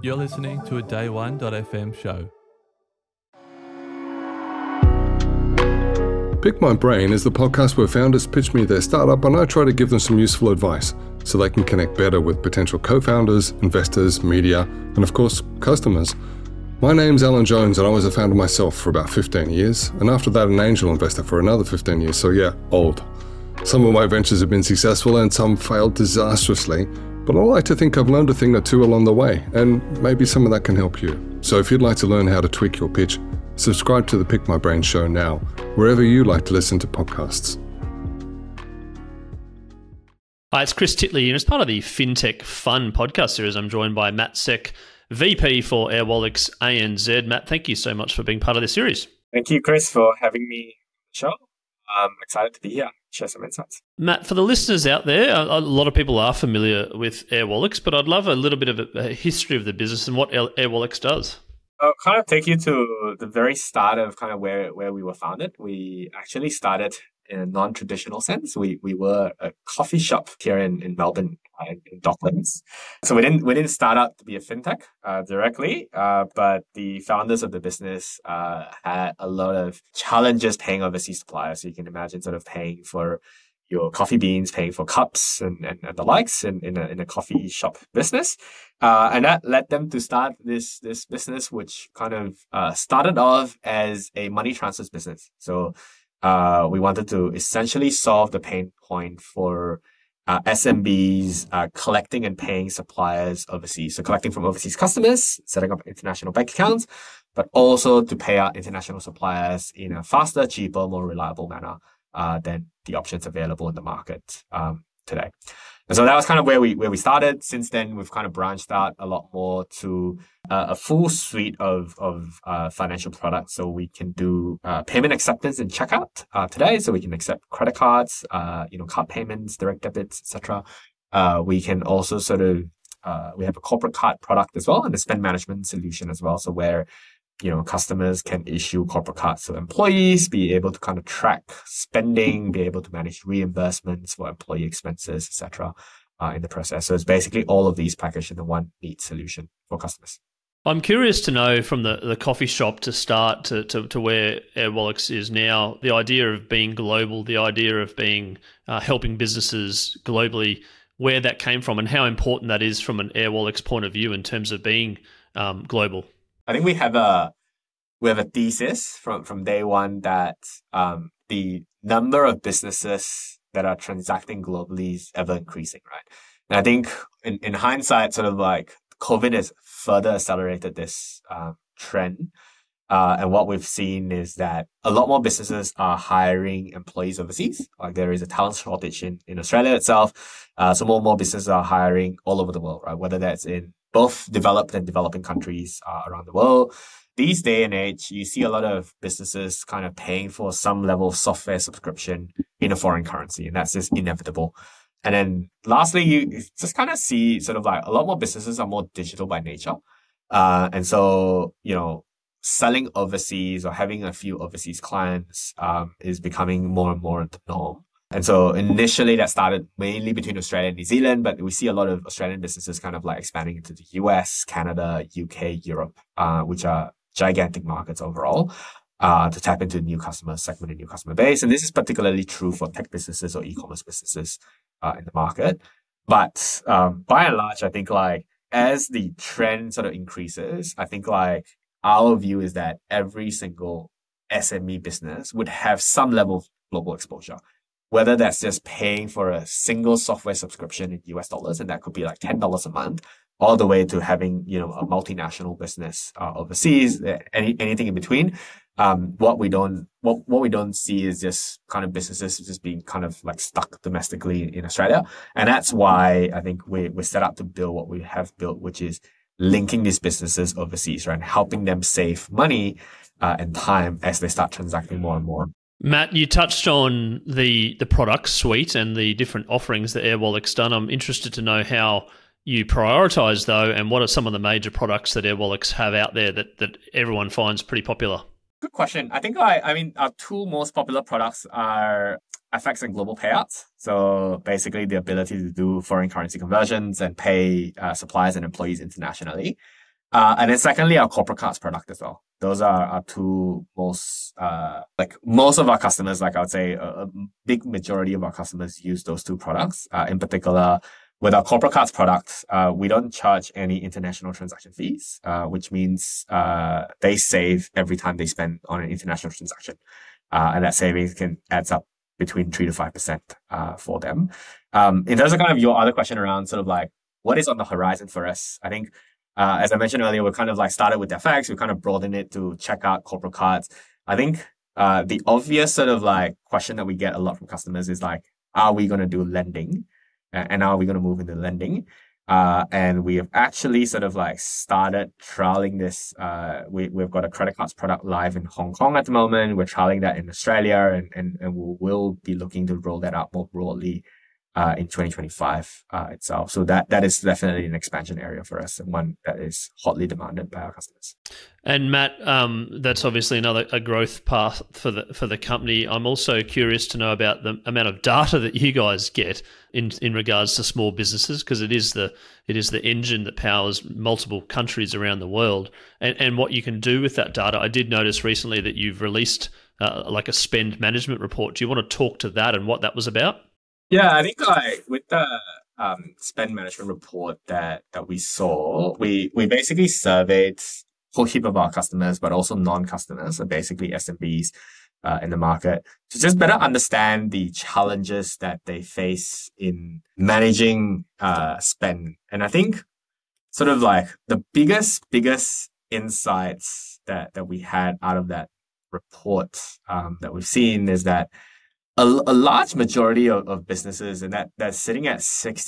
You're listening to a Day1.fm show. Pick My Brain is the podcast where founders pitch me their startup and I try to give them some useful advice so they can connect better with potential co-founders, investors, media, and of course, customers. My name's Alan Jones and I was a founder myself for about 15 years, and after that an angel investor for another 15 years, so yeah, old. Some of my ventures have been successful and some failed disastrously, but I like to think I've learned a thing or two along the way, and maybe some of that can help you. So if you'd like to learn how to tweak your pitch, subscribe to the Pick My Brain show now, wherever you like to listen to podcasts. Hi, it's Chris Titley, and as part of the FinTech Fun podcast series, I'm joined by Matt Seck, VP for Airwallex ANZ. Matt, thank you so much for being part of this series. Thank you, Chris, for having me on the show. I'm excited to be here, share some insights. Matt, for the listeners out there, a lot of people are familiar with Airwallex, but I'd love a little bit of a history of the business and what Airwallex does. I'll kind of take you to the very start of kind of where we were founded. We actually started in a non-traditional sense. We were a coffee shop here in Melbourne, in Docklands. So we didn't start out to be a fintech directly, but the founders of the business had a lot of challenges paying overseas suppliers. So you can imagine sort of paying for your coffee beans, paying for cups and the likes in a coffee shop business. And that led them to start this business, which kind of started off as a money transfers business. So we wanted to essentially solve the pain point for SMBs collecting and paying suppliers overseas. So collecting from overseas customers, setting up international bank accounts, but also to pay out international suppliers in a faster, cheaper, more reliable manner than the options available in the market today. And so that was kind of where we started. Since then, we've kind of branched out a lot more to a full suite of financial products. So we can do payment acceptance and checkout today. So we can accept credit cards, card payments, direct debits, etc. We can also we have a corporate card product as well, and a spend management solution as well. So where customers can issue corporate cards to employees, be able to kind of track spending, be able to manage reimbursements for employee expenses, etc. In the process. So it's basically all of these packaged in the one neat solution for customers. I'm curious to know from the coffee shop to start to where Airwallex is now, the idea of being global, the idea of being helping businesses globally, where that came from and how important that is from an Airwallex point of view in terms of being global. I think we have a thesis from day one that the number of businesses that are transacting globally is ever increasing, right? And I think in hindsight, sort of like COVID has further accelerated this trend. And what we've seen is that a lot more businesses are hiring employees overseas. Like there is a talent shortage in Australia itself. So more and more businesses are hiring all over the world, right? Whether that's in both developed and developing countries around the world. These day and age, you see a lot of businesses kind of paying for some level of software subscription in a foreign currency, and that's just inevitable. And then lastly, you just kind of see sort of like a lot more businesses are more digital by nature. And so, selling overseas or having a few overseas clients is becoming more and more the norm. And so initially that started mainly between Australia and New Zealand, but we see a lot of Australian businesses kind of like expanding into the US, Canada, UK, Europe, which are gigantic markets overall, to tap into new customer segment and new customer base. And this is particularly true for tech businesses or e-commerce businesses in the market. But by and large, I think like as the trend sort of increases, I think like our view is that every single SME business would have some level of global exposure. Whether that's just paying for a single software subscription in US dollars, and that could be like $10 a month, all the way to having, a multinational business overseas, anything in between. What we don't see is just kind of businesses just being kind of like stuck domestically in Australia. And that's why I think we're set up to build what we have built, which is linking these businesses overseas, right? And helping them save money and time as they start transacting more and more. Matt, you touched on the product suite and the different offerings that Airwallex done. I'm interested to know how you prioritize though, and what are some of the major products that Airwallex have out there that everyone finds pretty popular? Good question. I think our two most popular products are FX and global payouts. So basically the ability to do foreign currency conversions and pay suppliers and employees internationally. And then secondly, our corporate cards product as well. Those are our two most, like most of our customers, like I would say a big majority of our customers use those two products. In particular, with our corporate cards products, we don't charge any international transaction fees, which means they save every time they spend on an international transaction. And that savings can adds up between 3 to 5% for them. In terms of kind of your other question around sort of like what is on the horizon for us, I think as I mentioned earlier, we kind of like started with FX, we kind of broadened it to check out corporate cards. I think the obvious sort of like question that we get a lot from customers is like, are we going to do lending? And are we going to move into lending? And we have actually sort of like started trialing this. We've got a credit cards product live in Hong Kong at the moment. We're trialing that in Australia and we'll be looking to roll that out more broadly in 2025 itself. So that is definitely an expansion area for us and one that is hotly demanded by our customers. And Matt, that's obviously a growth path for the company. I'm also curious to know about the amount of data that you guys get in regards to small businesses, because it is the engine that powers multiple countries around the world, and what you can do with that data. I did notice recently that you've released like a spend management report. Do you want to talk to that and what that was about? Yeah, I think like with the spend management report that we saw, we basically surveyed a whole heap of our customers, but also non-customers, so basically SMBs in the market, to just better understand the challenges that they face in managing spend. And I think sort of like the biggest insights that we had out of that report that we've seen is that a large majority of businesses, and that's sitting at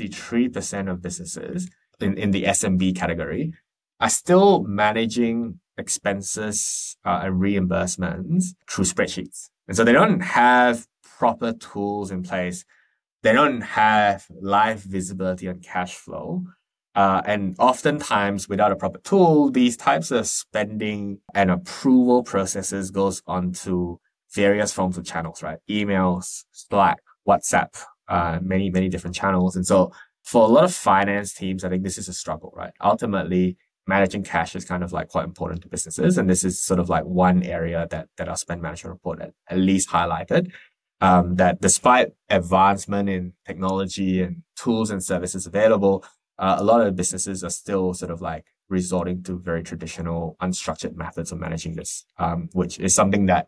63% of businesses in the SMB category, are still managing expenses and reimbursements through spreadsheets. And so they don't have proper tools in place. They don't have live visibility on cash flow. And oftentimes, without a proper tool, these types of spending and approval processes goes onto various forms of channels, right? Emails, Slack, WhatsApp, many different channels. And so for a lot of finance teams, I think this is a struggle, right? Ultimately, managing cash is kind of like quite important to businesses. And this is sort of like one area that our spend management report at least highlighted, that despite advancement in technology and tools and services available, a lot of businesses are still sort of like resorting to very traditional, unstructured methods of managing this, which is something that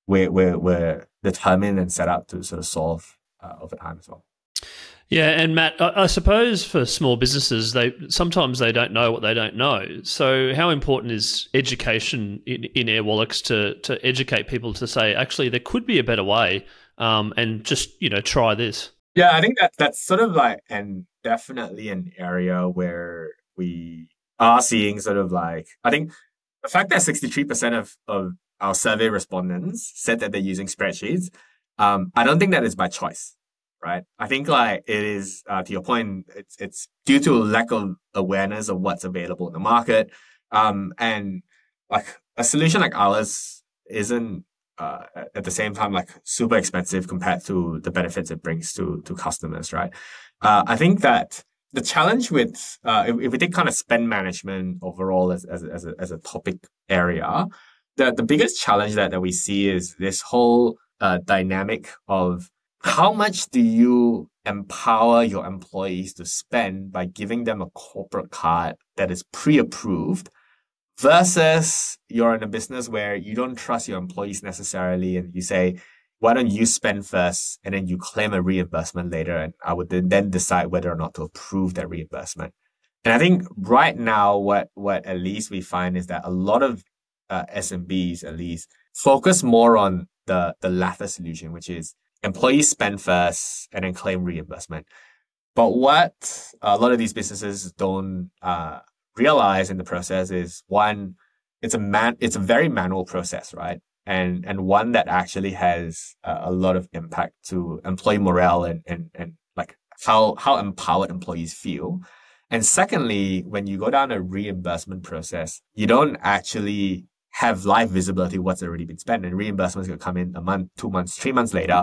we're determined and set up to sort of solve over time as well. Yeah, and Matt, I suppose for small businesses, they sometimes don't know what they don't know. So how important is education in Airwallex to educate people to say, actually, there could be a better way, and just, try this? Yeah, I think that's sort of like, and definitely an area where we are seeing sort of like, I think the fact that 63% of our survey respondents said that they're using spreadsheets, I don't think that is by choice, right? I think like it is, to your point, it's due to a lack of awareness of what's available in the market. And like a solution like ours isn't at the same time like super expensive compared to the benefits it brings to customers, right? I think that the challenge with if we take kind of spend management overall as a topic area, the biggest challenge that we see is this whole dynamic of how much do you empower your employees to spend by giving them a corporate card that is pre-approved versus you're in a business where you don't trust your employees necessarily and you say, why don't you spend first and then you claim a reimbursement later, and I would then decide whether or not to approve that reimbursement. And I think right now what at least we find is that a lot of SMBs at least focus more on the latter solution, which is employees spend first and then claim reimbursement. But what a lot of these businesses don't realize in the process is, one, it's a very manual process, right? And one that actually has a lot of impact to employee morale and like how empowered employees feel. And secondly, when you go down a reimbursement process, you don't actually have live visibility of what's already been spent, and reimbursements could come in a month, 2 months, 3 months later.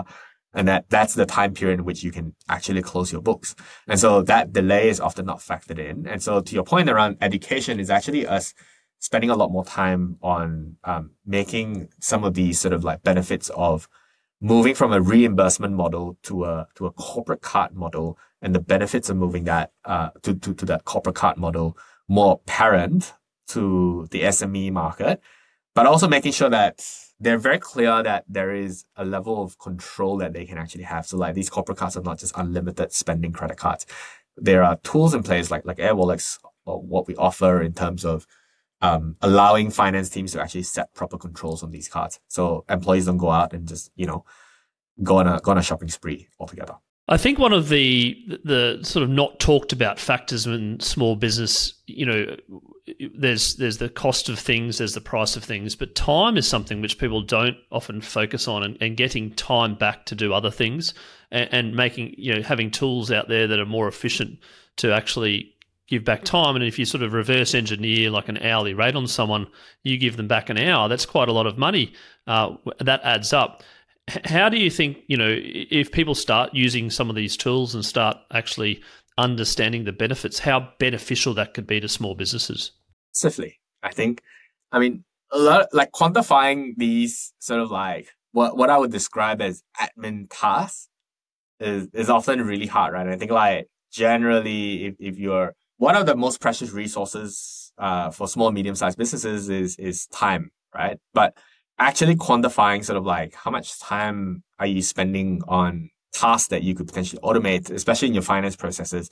And that's the time period in which you can actually close your books. And so that delay is often not factored in. And so to your point around education is actually us spending a lot more time on making some of these sort of like benefits of moving from a reimbursement model to a corporate card model, and the benefits of moving that to that corporate card model more apparent to the SME market, but also making sure that they're very clear that there is a level of control that they can actually have. So like these corporate cards are not just unlimited spending credit cards. There are tools in place like Airwallex, or what we offer in terms of allowing finance teams to actually set proper controls on these cards, so employees don't go out and just go on a shopping spree altogether. I think one of the sort of not talked about factors in small business, there's the cost of things, there's the price of things, but time is something which people don't often focus on, and getting time back to do other things, and making, having tools out there that are more efficient to actually give back time. And if you sort of reverse engineer like an hourly rate on someone, you give them back an hour, that's quite a lot of money. That adds up. How do you think, if people start using some of these tools and start actually understanding the benefits, how beneficial that could be to small businesses? Swiftly, a lot like quantifying these sort of like what I would describe as admin tasks is often really hard, right? And I think like generally, if you're one of the most precious resources for small, medium-sized businesses is time, right? But actually quantifying sort of like how much time are you spending on tasks that you could potentially automate, especially in your finance processes,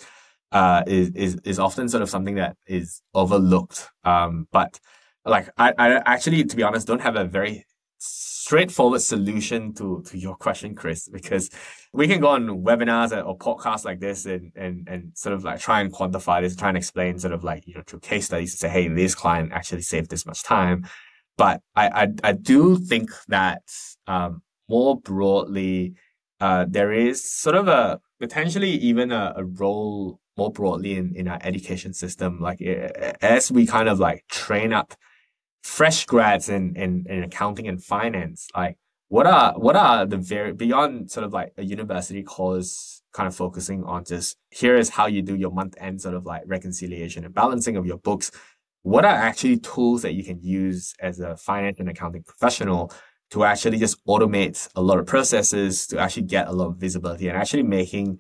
is often sort of something that is overlooked. But like I actually, to be honest, don't have a very straightforward solution to your question, Chris, because we can go on webinars or podcasts like this and sort of like try and quantify this, try and explain sort of like, through case studies to say, hey, this client actually saved this much time. But I do think that more broadly, there is sort of a potentially even a role more broadly in our education system. Like as we kind of like train up fresh grads in accounting and finance, like what are the very beyond sort of like a university course kind of focusing on just here is how you do your month end sort of like reconciliation and balancing of your books. What are actually tools that you can use as a finance and accounting professional to actually just automate a lot of processes, to actually get a lot of visibility, and actually making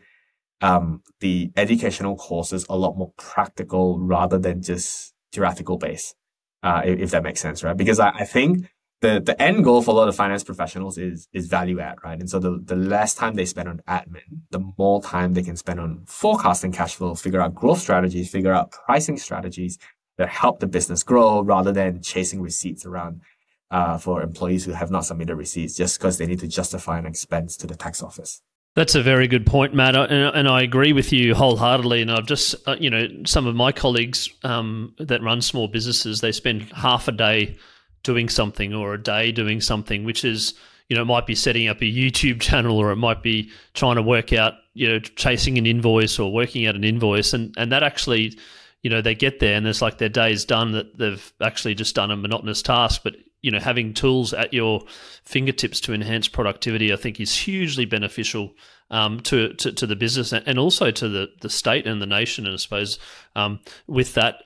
the educational courses a lot more practical rather than just theoretical based, if that makes sense, right? Because I think the end goal for a lot of finance professionals is value add, right? And so the less time they spend on admin, the more time they can spend on forecasting cash flow, figure out growth strategies, figure out pricing strategies that help the business grow, rather than chasing receipts around for employees who have not submitted receipts just because they need to justify an expense to the tax office. That's a very good point, Matt, and I agree with you wholeheartedly. And I've just, some of my colleagues that run small businesses, they spend half a day doing something or a day doing something, which is, it might be setting up a YouTube channel, or it might be trying to work out, chasing an invoice or working out an invoice, and that actually, they get there and it's like their day's done, that they've actually just done a monotonous task. But having tools at your fingertips to enhance productivity, I think, is hugely beneficial to the business and also to the state and the nation. And I suppose with that,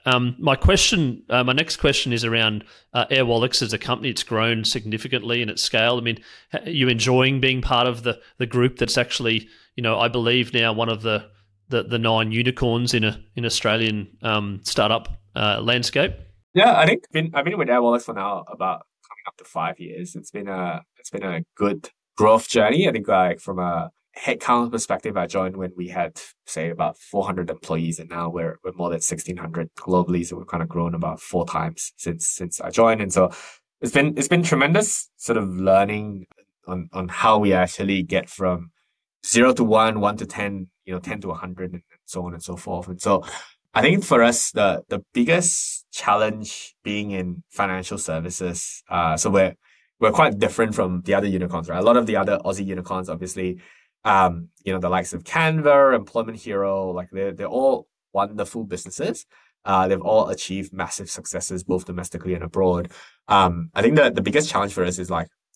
my next question is around Airwallex as a company. It's grown significantly in its scale. Are you enjoying being part of the group that's actually, I believe now one of the 9 unicorns in Australian startup landscape? Yeah, I think I've been with Airwallex for now about coming up to 5 years. It's been a good growth journey. I think like from a headcount perspective, I joined when we had say about 400 employees, and now we're more than 1,600 globally. So we've kind of grown about 4 times since I joined, and so it's been tremendous sort of learning on how we actually get from 0 to 1, 1 to 10, 10 to 100, and so on and so forth. And so I think for us, the biggest challenge being in financial services, so we're quite different from the other unicorns, right? A lot of the other Aussie unicorns, obviously, the likes of Canva, Employment Hero, like they're all wonderful businesses. They've all achieved massive successes, both domestically and abroad. I think the biggest challenge for us is like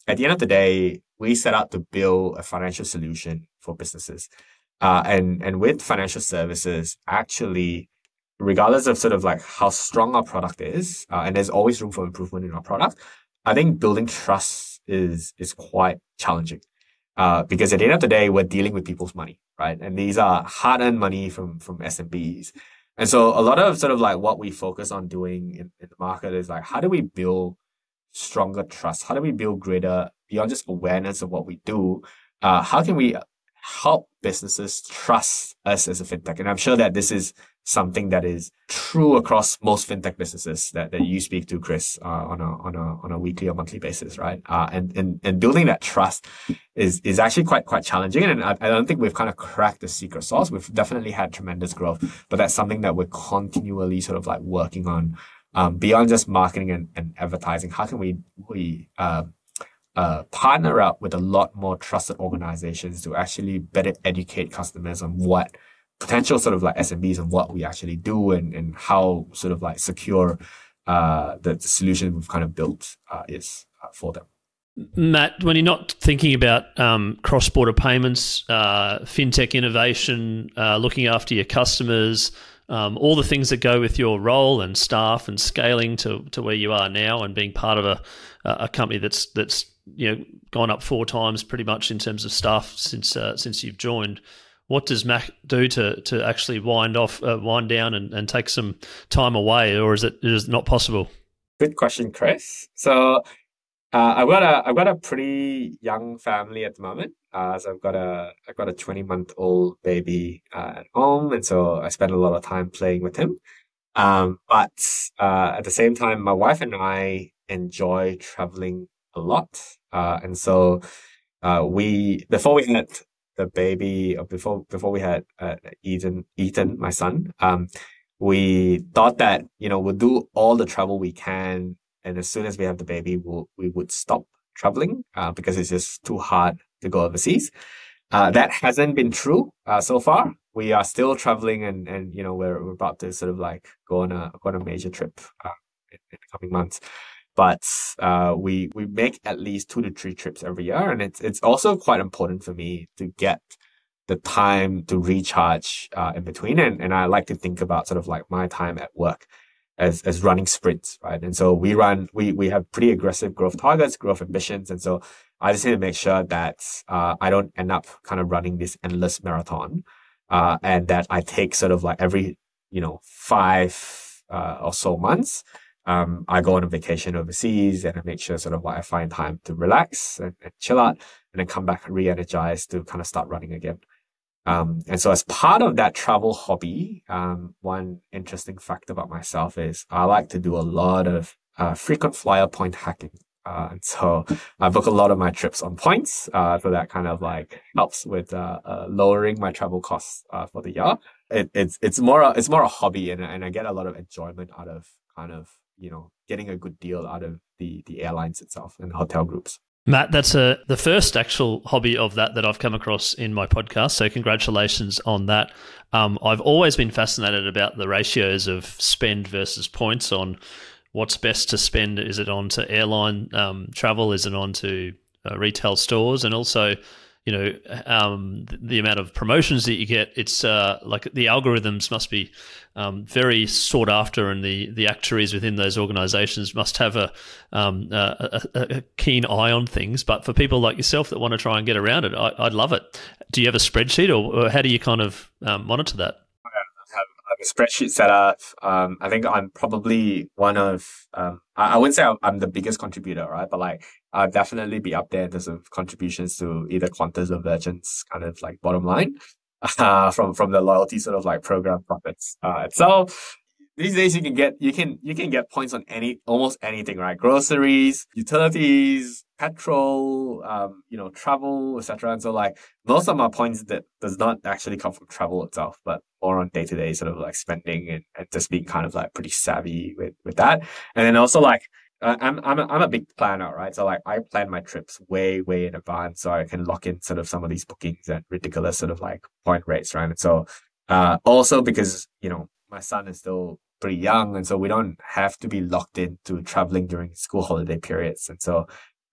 at the end of the day, we set out to build a financial solution for businesses. And with financial services, actually, regardless of sort of like how strong our product is, and there's always room for improvement in our product, I think building trust is quite challenging. Because at the end of the day, we're dealing with people's money, right? And these are hard-earned money from SMBs. And so a lot of sort of like what we focus on doing in the market is like, how do we build stronger trust? How do we build greater, beyond just awareness of what we do? How can we help businesses trust us as a fintech? And I'm sure that this is something that is true across most fintech businesses that you speak to, Chris, on a weekly or monthly basis, right? And building that trust is actually quite challenging. And I don't think we've kind of cracked the secret sauce. We've definitely had tremendous growth, but that's something that we're continually sort of like working on. Beyond just marketing and advertising, how can we partner up with a lot more trusted organizations to actually better educate customers on what potential sort of like SMBs and what we actually do and how sort of like secure the solution we've kind of built is for them. Matt, when you're not thinking about cross-border payments, fintech innovation, looking after your customers, all the things that go with your role and staff and scaling to where you are now and being part of a company that's gone up 4 times pretty much in terms of staff since you've joined. What does Matt do to actually wind down and take some time away, or is it not possible? Good question, Chris. So I've got a pretty young family at the moment. So I've got a 20-month-old baby at home, and so I spend a lot of time playing with him. But at the same time, my wife and I enjoy traveling a lot. And so before we had the baby, or before we had Ethan, my son, we thought that we'll do all the travel we can, and as soon as we have the baby, we would stop traveling because it's just too hard to go overseas. That hasn't been true so far. We are still traveling, and we're about to sort of like go on a major trip in the coming months. But we make at least 2 to 3 trips every year, and it's also quite important for me to get the time to recharge in between, and I like to think about sort of like my time at work as running sprints, right? And so we have pretty aggressive growth targets, growth ambitions, and so I just need to make sure that I don't end up kind of running this endless marathon, and that I take sort of like every 5 or so months. I go on a vacation overseas, and I make sure sort of I find time to relax and chill out, and then come back re-energized to kind of start running again. And so as part of that travel hobby, one interesting fact about myself is I like to do a lot of frequent flyer point hacking. And so I book a lot of my trips on points. So that kind of like helps with lowering my travel costs for the year. It's more a hobby, and I get a lot of enjoyment out of kind of getting a good deal out of the airlines itself and hotel groups. Matt, that's the first actual hobby of that I've come across in my podcast. So congratulations on that. I've always been fascinated about the ratios of spend versus points on what's best to spend. Is it on to airline travel? Is it on to retail stores? And also, the amount of promotions that you get. It's like the algorithms must be very sought after, and the actuaries within those organizations must have a keen eye on things. But for people like yourself that want to try and get around it, I'd love it. Do you have a spreadsheet, or how do you kind of monitor that? I have a spreadsheet set up. I think I'm probably one of, I wouldn't say I'm the biggest contributor, right? But like, I'll definitely be up there in terms of contributions to either Qantas or Virgin's kind of like bottom line, from the loyalty sort of like program profits. So these days you can get points on almost anything, right? Groceries, utilities, petrol, travel, etc. And so like most of my points that does not actually come from travel itself, but more on day-to-day sort of like spending and just being kind of like pretty savvy with that. And then also like I'm a big planner, right? So like I plan my trips way in advance, so I can lock in sort of some of these bookings at ridiculous sort of like point rates, right? And so also because my son is still pretty young, and so we don't have to be locked into traveling during school holiday periods, and so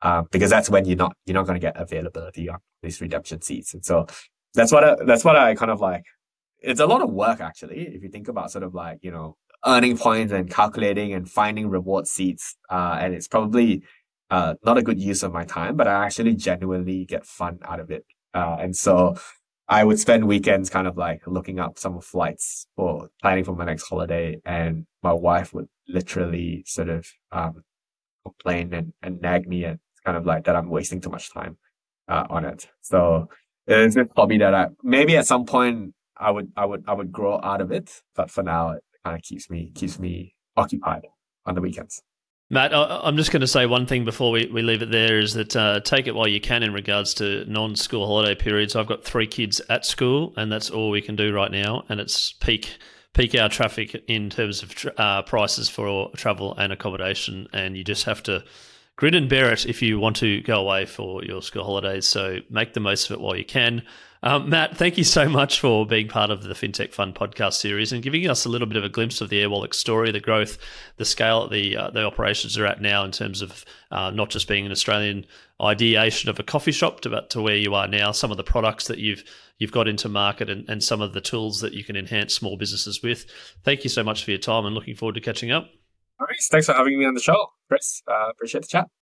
because that's when you're not going to get availability on these redemption seats. And so that's what I kind of like. It's a lot of work actually, if you think about sort of like, earning points and calculating and finding reward seats. And it's probably not a good use of my time, but I actually genuinely get fun out of it. And so I would spend weekends kind of like looking up some flights for planning for my next holiday, and my wife would literally sort of complain and nag me, and kind of like that I'm wasting too much time on it. So it's a hobby that maybe at some point I would grow out of it, but for now it kind of keeps me occupied on the weekends. Matt, I'm just going to say one thing before we leave it there, is that take it while you can in regards to non-school holiday periods. I've got 3 kids at school, and that's all we can do right now, and it's peak hour traffic in terms of prices for travel and accommodation, and you just have to grin and bear it if you want to go away for your school holidays. So make the most of it while you can. Matt, thank you so much for being part of the FinTech Fund podcast series and giving us a little bit of a glimpse of the Airwallex story, the growth, the scale the operations are at now in terms of not just being an Australian ideation of a coffee shop, but to where you are now, some of the products that you've got into market, and some of the tools that you can enhance small businesses with. Thank you so much for your time, and looking forward to catching up. All right. Thanks for having me on the show, Chris. Appreciate the chat.